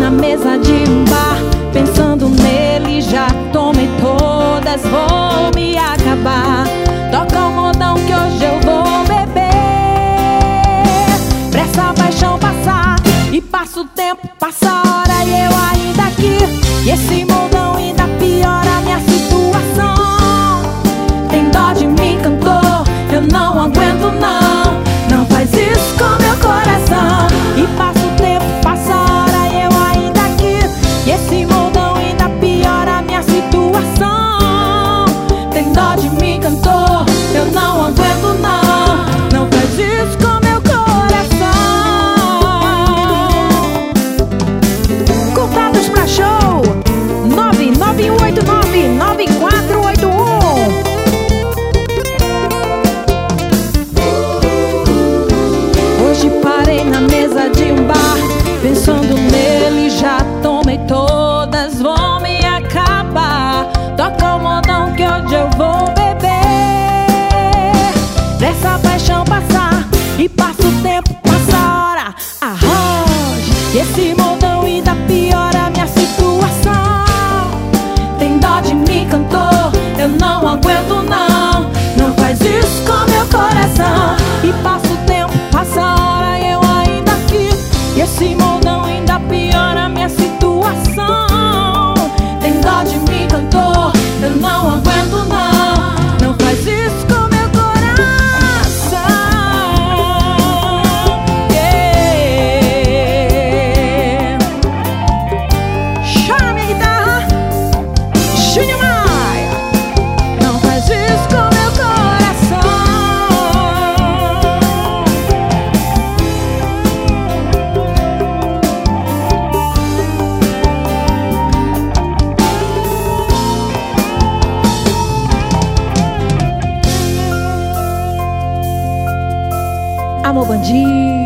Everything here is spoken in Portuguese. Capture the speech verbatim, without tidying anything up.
na mesa de um bar, pensando nele, já tomei todas, vou me acabar. Toca o modão que hoje eu vou beber, pra essa paixão passar. E passa o tempo, passa a hora e eu ainda aqui, e esse modão ainda piora a minha situação. Tem dó de mim, cantor, eu não aguento não. Não faz isso com meu coração. E passa o tempo, passa a hora e eu ainda aqui, e esse modão ainda piora a minha situação. Tem dó de mim, cantor, eu não aguento não. Não faz isso com meu coração. Contatos pra show nove nove um oito nove nove quatro oito um. Hoje parei na mesa de um bar, pensando nele, já tomei todas, vou me acabar. Toca o modão que hoje eu vou beber, pra essa paixão passar. E passa o tempo, passa a hora, arroz, e esse modão ainda piora a minha situação. Tem dó de mim, cantor, eu não aguento não. Não faz isso com meu coração. E passa o tempo, passa a hora e eu ainda aqui, e esse modão ainda piora a minha situação. Tem dó de mim, cantor, eu não aguento não. Não faz isso com meu coração. Yeah. Chora minha guitarra, Júnior Maia. Não faz isso com meu coração. Amor bandido.